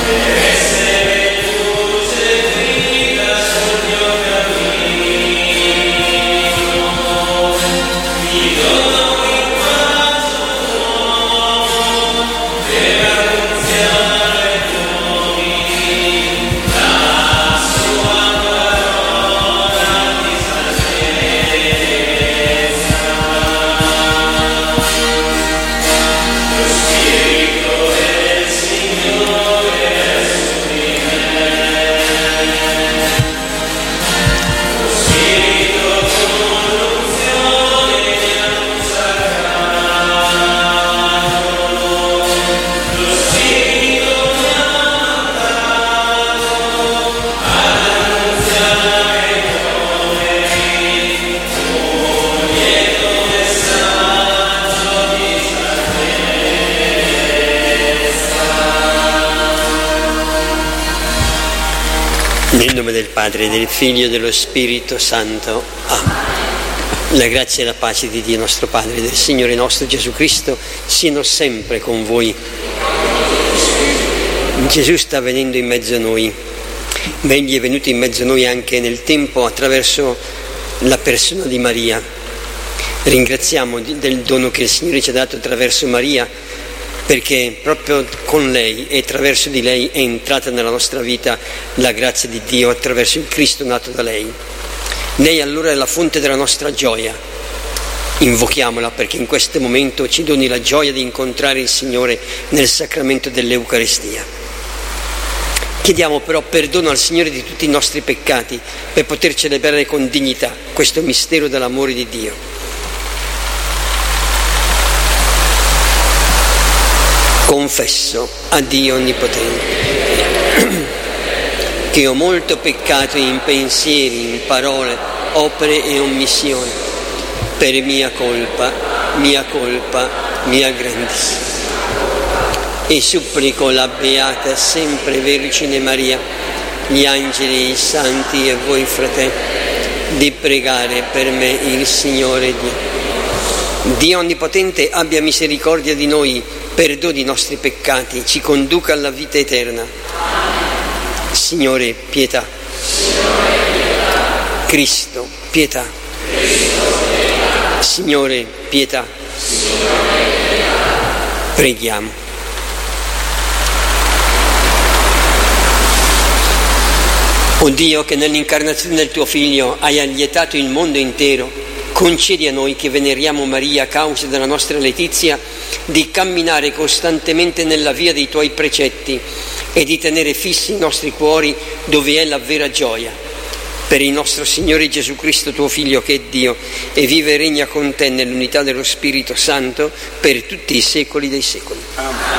Nel nome del Padre, del Figlio e dello Spirito Santo. Amen. La grazia e la pace di Dio nostro Padre e del Signore nostro Gesù Cristo siano sempre con voi. Gesù sta venendo in mezzo a noi, ma Egli è venuto in mezzo a noi anche nel tempo attraverso la persona di Maria. Ringraziamo del dono che il Signore ci ha dato attraverso Maria, perché proprio con lei e attraverso di lei è entrata nella nostra vita la grazia di Dio attraverso il Cristo nato da lei. Lei allora è la fonte della nostra gioia. Invochiamola perché in questo momento ci doni la gioia di incontrare il Signore nel sacramento dell'Eucaristia. Chiediamo però perdono al Signore di tutti i nostri peccati per poter celebrare con dignità questo mistero dell'amore di Dio. Confesso a Dio Onnipotente che ho molto peccato in pensieri, in parole, opere e omissioni, per mia colpa, mia grandissima. E supplico la Beata sempre Vergine Maria, gli angeli, i santi e voi fratelli, di pregare per me il Signore Dio. Dio Onnipotente abbia misericordia di noi, perdoni i nostri peccati, ci conduca alla vita eterna. Signore, pietà. Cristo, pietà. Signore, pietà. Preghiamo. O Dio, che nell'incarnazione del tuo Figlio hai allietato il mondo intero, concedi a noi che veneriamo Maria a causa della nostra letizia di camminare costantemente nella via dei tuoi precetti e di tenere fissi i nostri cuori dove è la vera gioia. Per il nostro Signore Gesù Cristo, tuo Figlio, che è Dio e vive e regna con te nell'unità dello Spirito Santo per tutti i secoli dei secoli. Amen.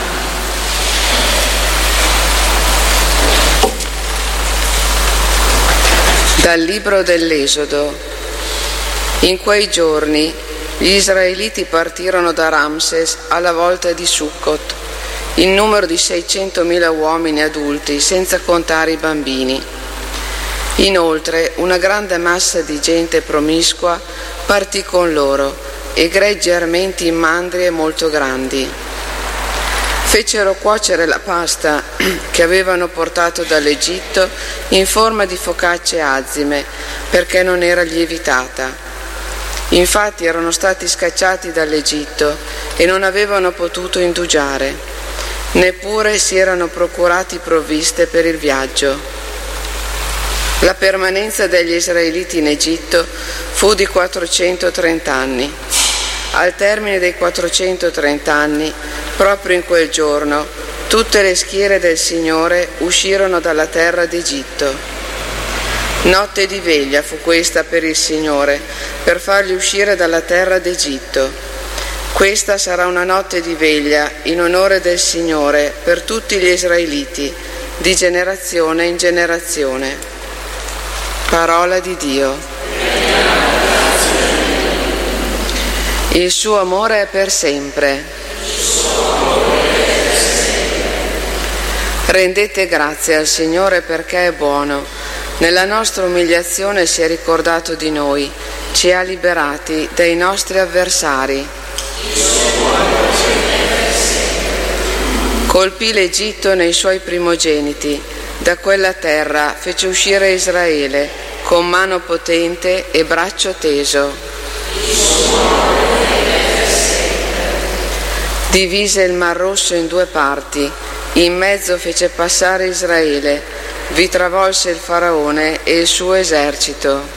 Dal libro dell'Esodo. In quei giorni gli israeliti partirono da Ramses alla volta di Succot, in numero di 600.000 uomini adulti, senza contare i bambini. Inoltre una grande massa di gente promiscua partì con loro, e greggi armenti in mandrie molto grandi. Fecero cuocere la pasta che avevano portato dall'Egitto in forma di focacce azime, perché non era lievitata. Infatti erano stati scacciati dall'Egitto e non avevano potuto indugiare, neppure si erano procurati provviste per il viaggio. La permanenza degli israeliti in Egitto fu di 430 anni. Al termine dei 430 anni, proprio in quel giorno, tutte le schiere del Signore uscirono dalla terra d'Egitto. Notte di veglia fu questa per il Signore, per farli uscire dalla terra d'Egitto. Questa sarà una notte di veglia in onore del Signore per tutti gli israeliti, di generazione in generazione. Parola di Dio. Il suo amore è per sempre. Rendete grazie al Signore perché è buono. Nella nostra umiliazione si è ricordato di noi, ci ha liberati dai nostri avversari. Il suo amore è per sempre. Rendete grazie al Signore perché è buono. Nella nostra umiliazione si è ricordato di noi, ci ha liberati dai nostri avversari. Il suo amore è per sempre. Rendete grazie al Signore perché è buono. Nella nostra umiliazione si è ricordato di noi, ci ha liberati dai nostri avversari. Colpì l'Egitto nei suoi primogeniti. Da quella terra fece uscire Israele con mano potente e braccio teso. Divise il Mar Rosso in due parti, in mezzo fece passare Israele, vi travolse il Faraone e il suo esercito.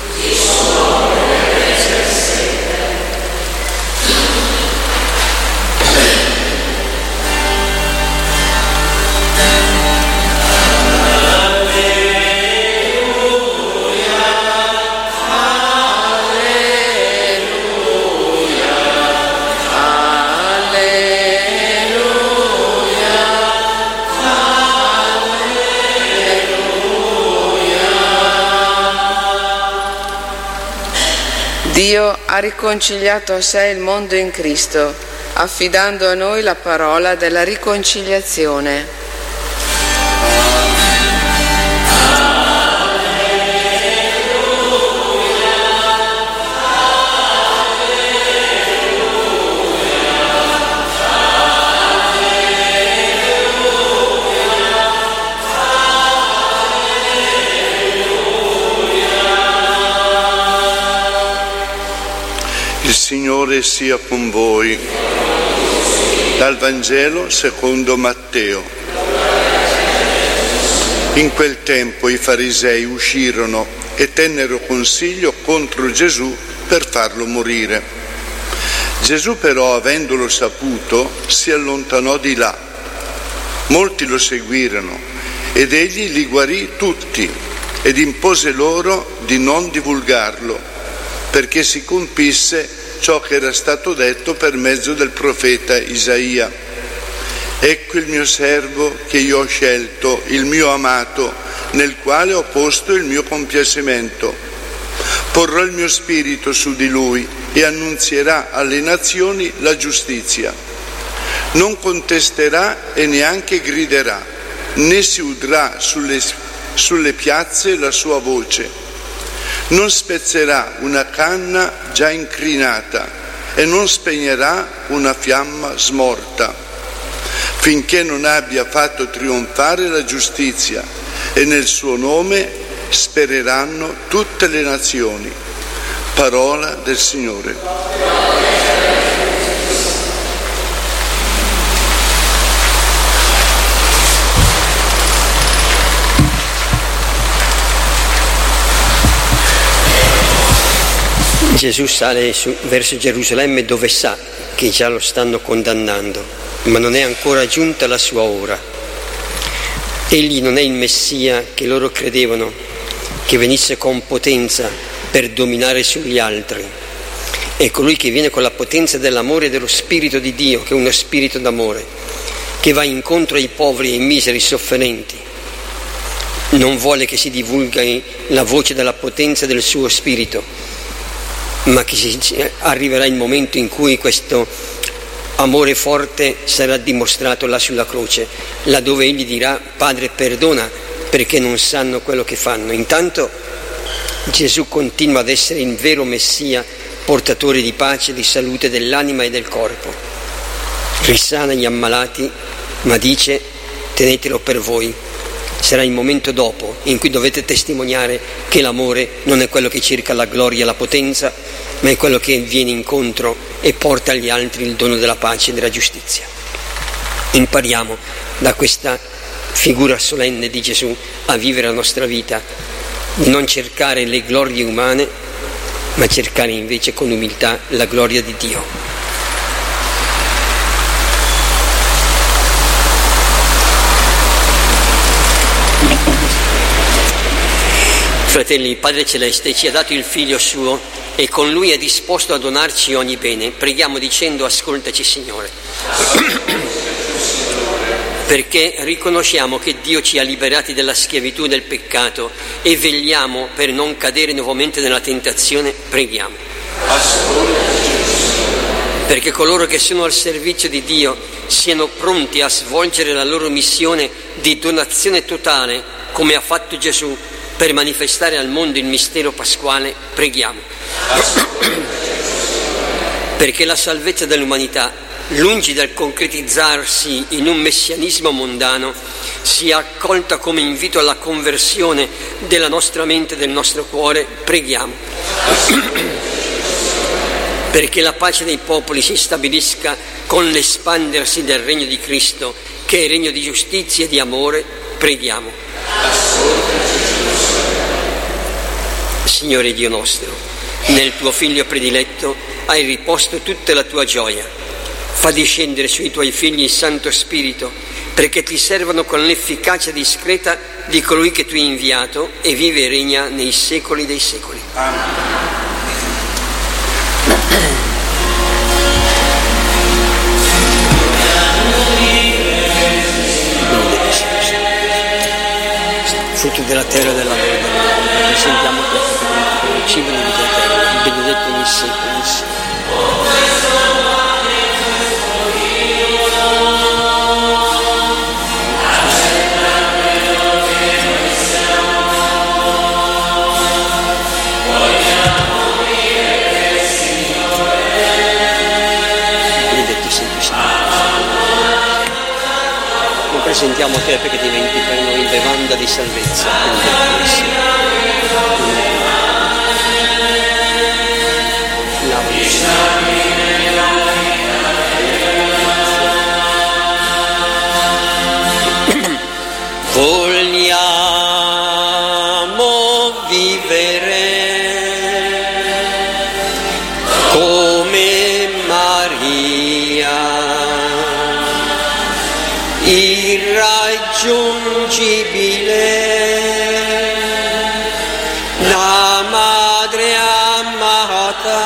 Dio ha riconciliato a sé il mondo in Cristo, affidando a noi la parola della riconciliazione. Il Signore sia con voi. Dal Vangelo secondo Matteo. In quel tempo i farisei uscirono e tennero consiglio contro Gesù per farlo morire. Gesù però, avendolo saputo, si allontanò di là. Molti lo seguirono ed egli li guarì tutti ed impose loro di non divulgarlo, perché si compisse ciò che era stato detto per mezzo del profeta Isaia. Ecco il mio servo che io ho scelto, il mio amato, nel quale ho posto il mio compiacimento. Porrò il mio spirito su di lui e annunzierà alle nazioni la giustizia. Non contesterà e neanche griderà, né si udrà sulle piazze la sua voce. Non spezzerà una canna già incrinata e non spegnerà una fiamma smorta, finché non abbia fatto trionfare la giustizia, e nel suo nome spereranno tutte le nazioni. Parola del Signore. Gesù sale verso Gerusalemme, dove sa che già lo stanno condannando, ma non è ancora giunta la sua ora. Egli non è il Messia che loro credevano, che venisse con potenza per dominare sugli altri. È colui che viene con la potenza dell'amore e dello Spirito di Dio, che è uno spirito d'amore, che va incontro ai poveri e ai miseri sofferenti. Non vuole che si divulghi la voce della potenza del suo Spirito, ma che arriverà il momento in cui questo amore forte sarà dimostrato là sulla croce, laddove egli dirà: Padre, perdona, perché non sanno quello che fanno. Intanto Gesù continua ad essere il vero Messia, portatore di pace, di salute dell'anima e del corpo. Risana gli ammalati, ma dice: tenetelo per voi. Sarà il momento dopo in cui dovete testimoniare che l'amore non è quello che cerca la gloria e la potenza, ma è quello che viene incontro e porta agli altri il dono della pace e della giustizia. Impariamo da questa figura solenne di Gesù a vivere la nostra vita, di non cercare le glorie umane, ma cercare invece con umiltà la gloria di Dio. Fratelli, il Padre Celeste ci ha dato il Figlio suo e con Lui è disposto a donarci ogni bene. Preghiamo dicendo: ascoltaci, Signore. Perché riconosciamo che Dio ci ha liberati dalla schiavitù del peccato e vegliamo per non cadere nuovamente nella tentazione, preghiamo. Perché coloro che sono al servizio di Dio siano pronti a svolgere la loro missione di donazione totale, come ha fatto Gesù, per manifestare al mondo il mistero pasquale, preghiamo. Perché la salvezza dell'umanità lungi dal concretizzarsi in un messianismo mondano, sia accolta come invito alla conversione della nostra mente e del nostro cuore, preghiamo. Perché la pace dei popoli si stabilisca con l'espandersi del regno di Cristo, che è regno di giustizia e di amore, preghiamo. Signore Dio nostro, nel tuo Figlio prediletto hai riposto tutta la tua gioia. Fa discendere sui tuoi figli il Santo Spirito, perché ti servano con l'efficacia discreta di colui che tu hai inviato e vive e regna nei secoli dei secoli. Amen. Frutto della terra e della terra, presentiamo il cibo di vita eterna, benedetto nei secoli. Presentiamo te perché diventi per noi bevanda di salvezza. Vogliamo vivere come Maria, irraggiungibile, la madre amata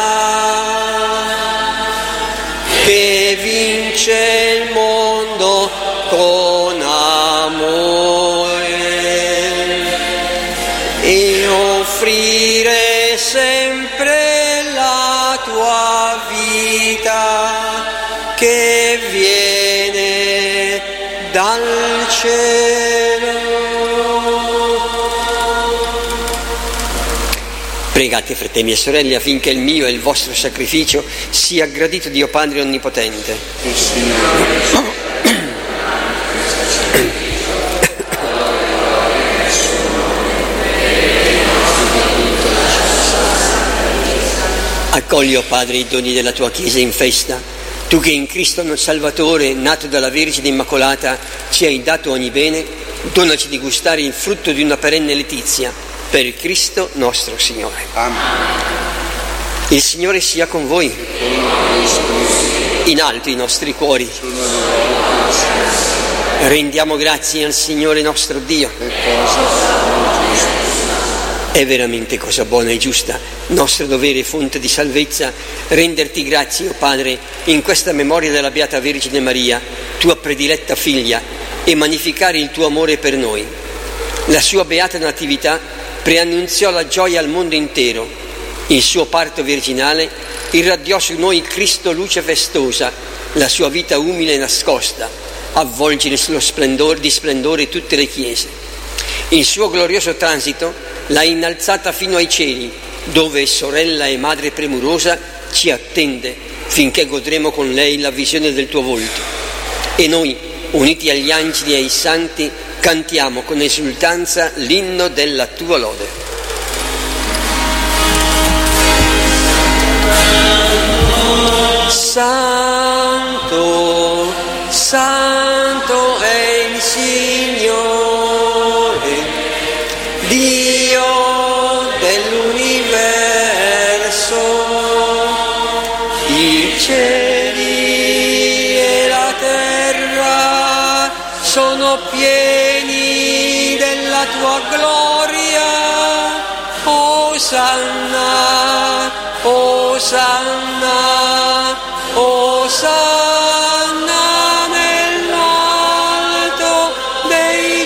che vince il mondo con amore, e offrire sempre la tua vita che viene dal cielo. Pregate, fratelli e sorelle, affinché il mio e il vostro sacrificio sia gradito Dio Padre Onnipotente. Accogli, o Padre, i doni della tua Chiesa in festa. Tu che in Cristo Salvatore, nato dalla Vergine Immacolata, ci hai dato ogni bene, donaci di gustare il frutto di una perenne letizia, per Cristo nostro Signore. Amen. Il Signore sia con voi. In alto i nostri cuori. Rendiamo grazie al Signore nostro Dio. È veramente cosa buona e giusta, nostro dovere e fonte di salvezza, renderti grazie, o Padre, in questa memoria della Beata Vergine Maria, tua prediletta figlia, e magnificare il tuo amore per noi. La sua beata natività preannunziò la gioia al mondo intero. Il suo parto virginale irradiò su noi Cristo luce festosa, la sua vita umile e nascosta, avvolge di splendore tutte le chiese. Il suo glorioso transito l'ha innalzata fino ai cieli, dove sorella e madre premurosa ci attende finché godremo con lei la visione del tuo volto. E noi, uniti agli angeli e ai santi, cantiamo con esultanza l'inno della tua lode. Santo, santo è il Signore, Dio dell'universo, i cieli e la terra sono pieni della tua gloria. Osanna, Osanna, Osanna nell'alto dei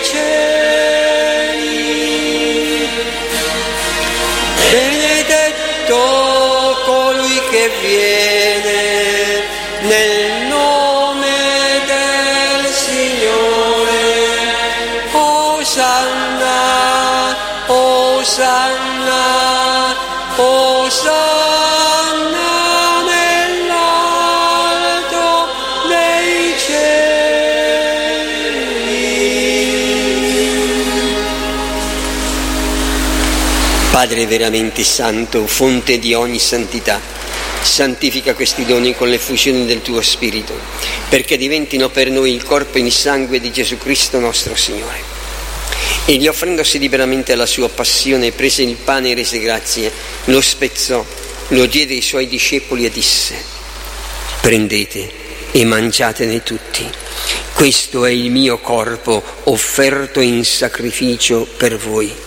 cieli. Benedetto colui che viene nel nome del Signore. Osanna, Osanna, Osanna nell'alto Padre veramente santo, fonte di ogni santità, santifica questi doni con l'effusione del tuo Spirito, perché diventino per noi il corpo e il sangue di Gesù Cristo nostro Signore. Egli, offrendosi liberamente alla sua passione, prese il pane e rese grazie, lo spezzò, lo diede ai suoi discepoli e disse: prendete e mangiatene tutti, questo è il mio corpo offerto in sacrificio per voi.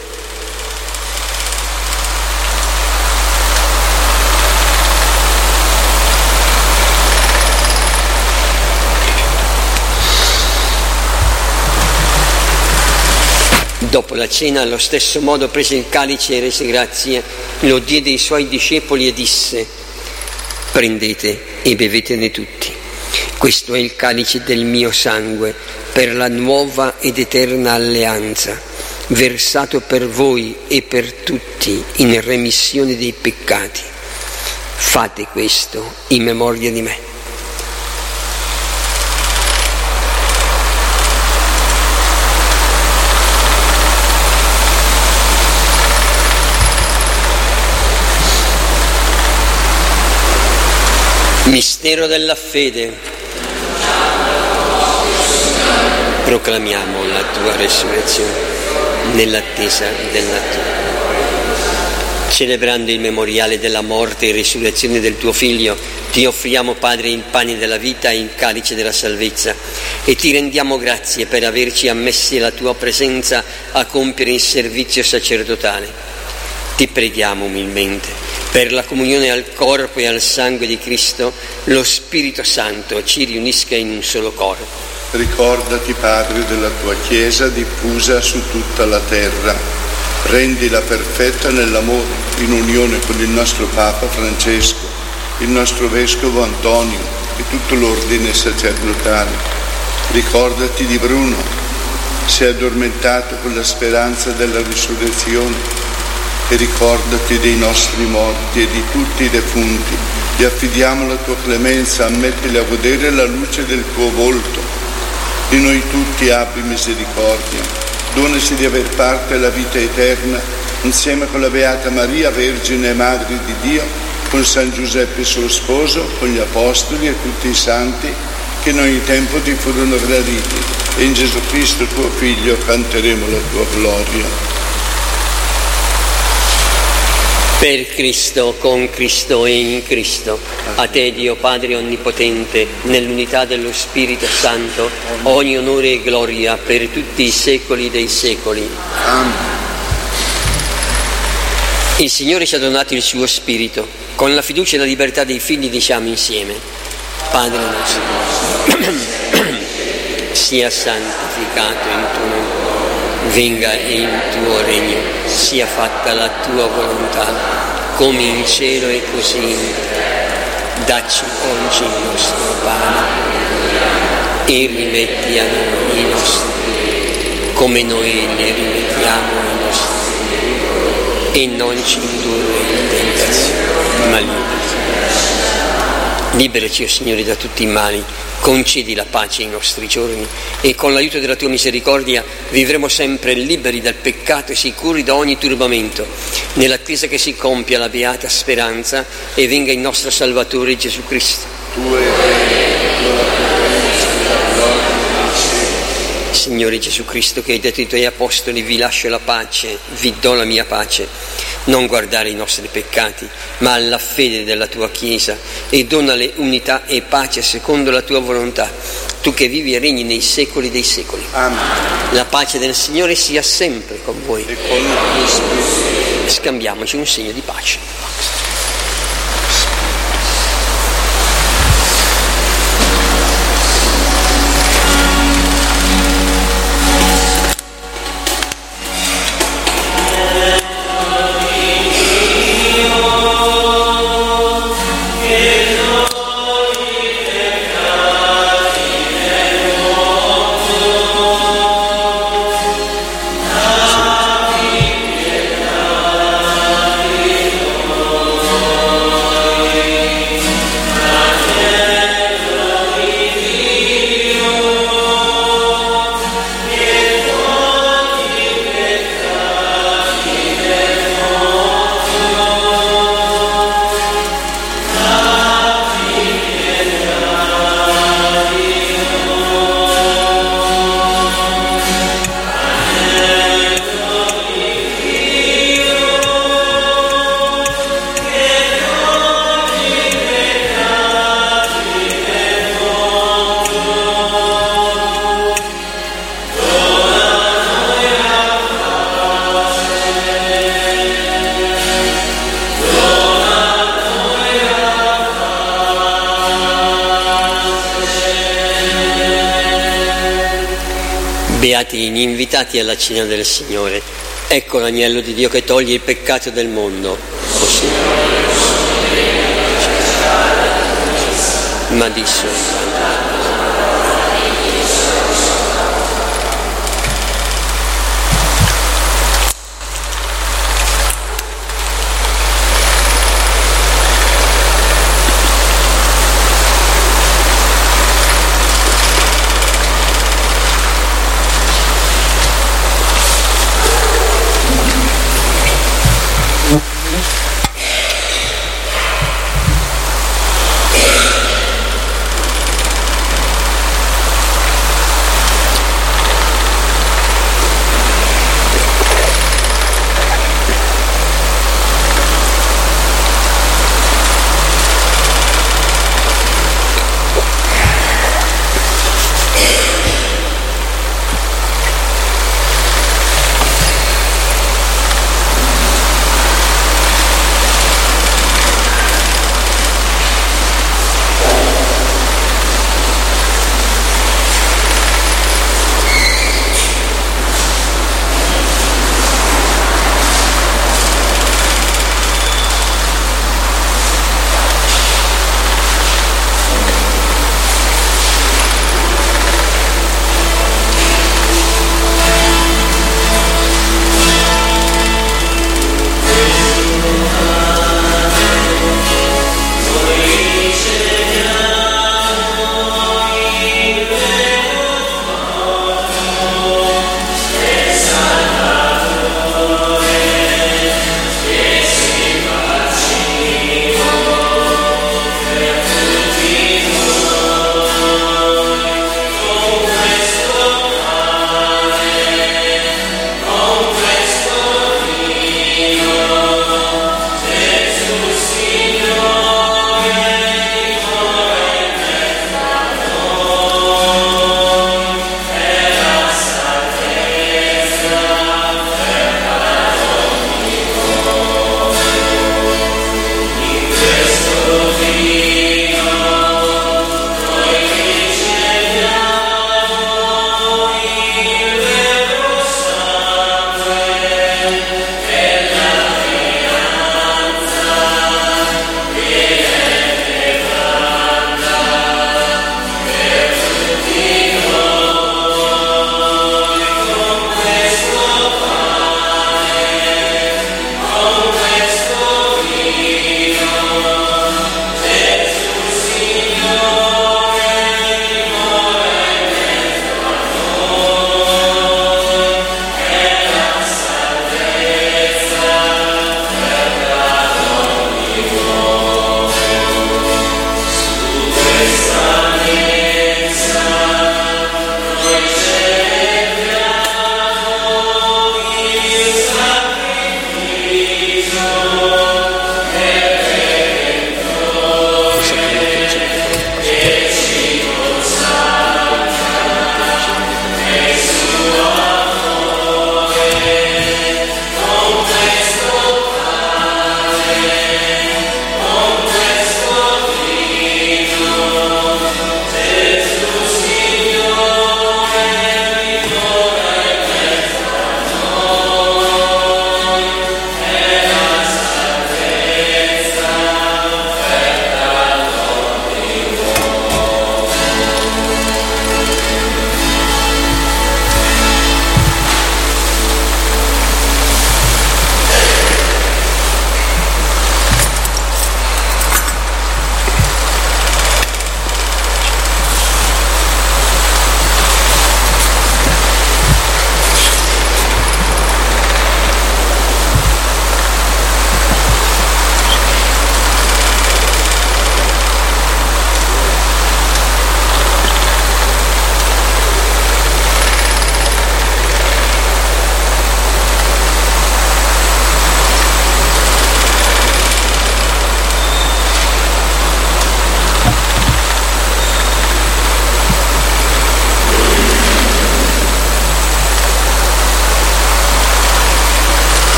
Dopo la cena, allo stesso modo, prese il calice e rese grazie, lo diede ai suoi discepoli e disse: prendete e bevetene tutti, questo è il calice del mio sangue per la nuova ed eterna alleanza, versato per voi e per tutti in remissione dei peccati. Fate questo in memoria di me. Mistero della fede. Proclamiamo la tua resurrezione nell'attesa della tua. Celebrando il memoriale della morte e risurrezione del tuo Figlio, ti offriamo, Padre, il pane della vita e il calice della salvezza, e ti rendiamo grazie per averci ammessi alla tua presenza a compiere il servizio sacerdotale. Ti preghiamo umilmente, per la comunione al corpo e al sangue di Cristo, lo Spirito Santo ci riunisca in un solo corpo. Ricordati, Padre, della tua Chiesa diffusa su tutta la terra. Rendila perfetta nell'amore, in unione con il nostro Papa Francesco, il nostro Vescovo Antonio e tutto l'ordine sacerdotale. Ricordati di Bruno, si è addormentato con la speranza della risurrezione. E ricordati dei nostri morti e di tutti i defunti. Gli affidiamo la tua clemenza, ammettili a godere la luce del tuo volto. Di noi tutti abbi misericordia. Donaci di aver parte alla vita eterna, insieme con la Beata Maria, Vergine e Madre di Dio, con San Giuseppe suo sposo, con gli Apostoli e tutti i santi che in ogni tempo ti furono graditi. E in Gesù Cristo tuo Figlio canteremo la tua gloria. Per Cristo, con Cristo e in Cristo, a te, Dio Padre Onnipotente, nell'unità dello Spirito Santo, ogni onore e gloria per tutti i secoli dei secoli. Amen. Il Signore ci ha donato il suo Spirito. Con la fiducia e la libertà dei figli diciamo insieme: Padre nostro, sia santificato il tuo nome. Venga il tuo regno, sia fatta la tua volontà, come in cielo e così in terra. Dacci oggi il nostro pane e rimetti a noi i nostri debiti, come noi li rimettiamo ai nostri debiti, e non ci indurre in tentazione, ma liberaci. Liberaci, o Signore, da tutti i mali. Concedi la pace ai nostri giorni e con l'aiuto della tua misericordia vivremo sempre liberi dal peccato e sicuri da ogni turbamento, nell'attesa che si compia la beata speranza e venga il nostro Salvatore Gesù Cristo. Signore Gesù Cristo, che hai detto ai tuoi apostoli: vi lascio la pace, vi do la mia pace, non guardare i nostri peccati, ma alla fede della tua Chiesa, e donale unità e pace secondo la tua volontà, tu che vivi e regni nei secoli dei secoli. Amen. La pace del Signore sia sempre con voi. E con il tuo Spirito. Scambiamoci un segno di pace. Beati gli invitati alla cena del Signore. Ecco l'agnello di Dio che toglie il peccato del mondo. Così. Ma disse: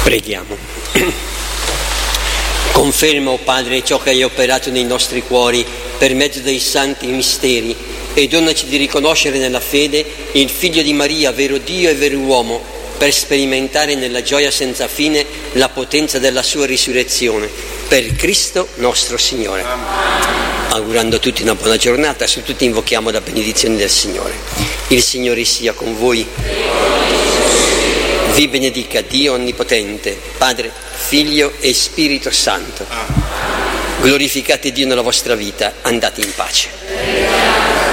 Preghiamo. Conferma, o Padre, ciò che hai operato nei nostri cuori per mezzo dei santi misteri e donaci di riconoscere nella fede il Figlio di Maria, vero Dio e vero uomo, per sperimentare nella gioia senza fine la potenza della sua risurrezione. Per Cristo nostro Signore. Augurando a tutti una buona giornata, su tutti invochiamo la benedizione del Signore. Il Signore sia con voi. Vi benedica Dio Onnipotente, Padre, Figlio e Spirito Santo. Glorificate Dio nella vostra vita, andate in pace.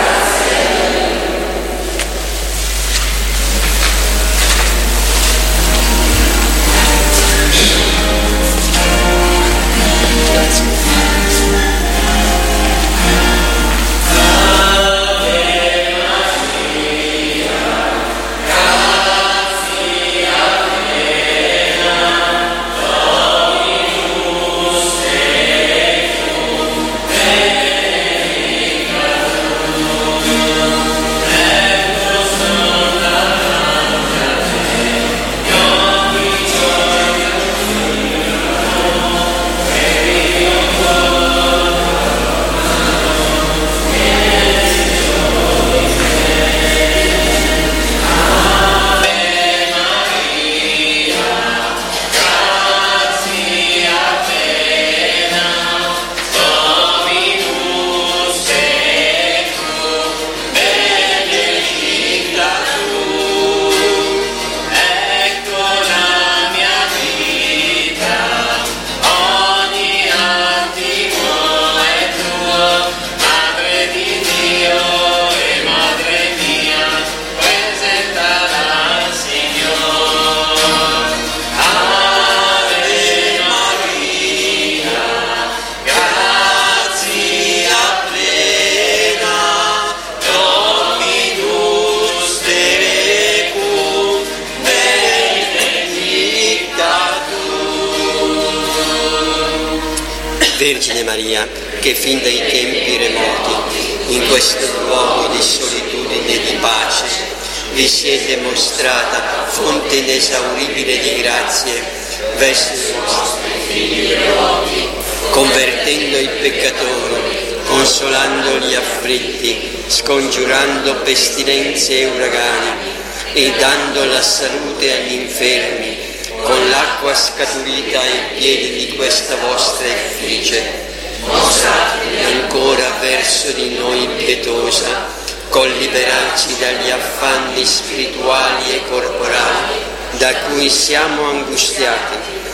Vergine Maria, che fin dai tempi remoti, in questo luogo di solitudine e di pace, vi siete mostrata fonte inesauribile di grazie verso i vostri figli devoti, convertendo i peccatori, consolando gli afflitti, scongiurando pestilenze e uragani e dando la salute agli infermi, con l'acqua scaturita ai piedi di questa vostra effigie. Mostratevi ancora verso di noi pietosa, col liberarci dagli affanni spirituali e corporali da cui siamo angustiati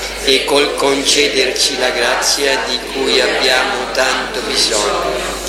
e col concederci la grazia di cui abbiamo tanto bisogno.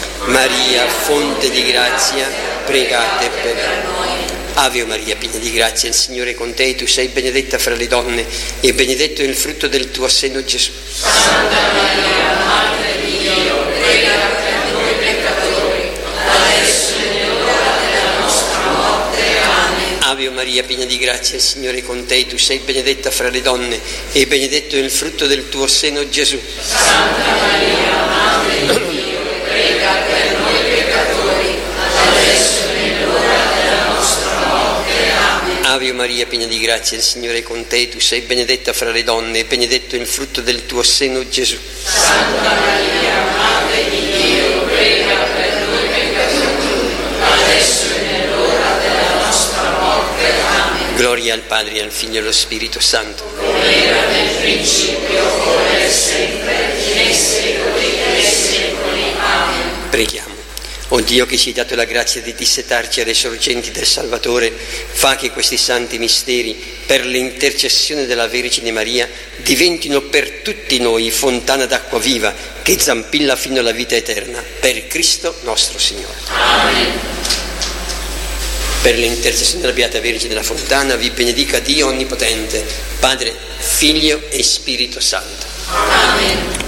Maria, fonte di grazia, pregate per noi. Ave Maria, piena di grazia, il Signore è con te, tu sei benedetta fra le donne e benedetto è il frutto del tuo seno, Gesù. Santa Maria, Madre di Dio, prega per noi peccatori, adesso e nell'ora della nostra morte. Amen. Ave Maria, piena di grazia, il Signore è con te, tu sei benedetta fra le donne e benedetto è il frutto del tuo seno, Gesù. Santa Maria, Madre di Dio, prega per noi peccatori, adesso e nell'ora della nostra morte. Amen. Ave Maria, piena di grazia, il Signore è con te, tu sei benedetta fra le donne e benedetto è il frutto del tuo seno, Gesù. Santa Maria, Madre di Dio, prega per noi peccatori, adesso e nell'ora della nostra morte. Amen. Gloria al Padre, al Figlio e allo Spirito Santo. Come era nel principio, ora e sempre, nei secoli dei secoli. Amen. Preghiamo. O Dio, che ci hai dato la grazia di dissetarci alle sorgenti del Salvatore, fa che questi santi misteri, per l'intercessione della Vergine Maria, diventino per tutti noi fontana d'acqua viva che zampilla fino alla vita eterna. Per Cristo nostro Signore. Amen. Per l'intercessione della Beata Vergine della Fontana vi benedica Dio Onnipotente, Padre, Figlio e Spirito Santo. Amen.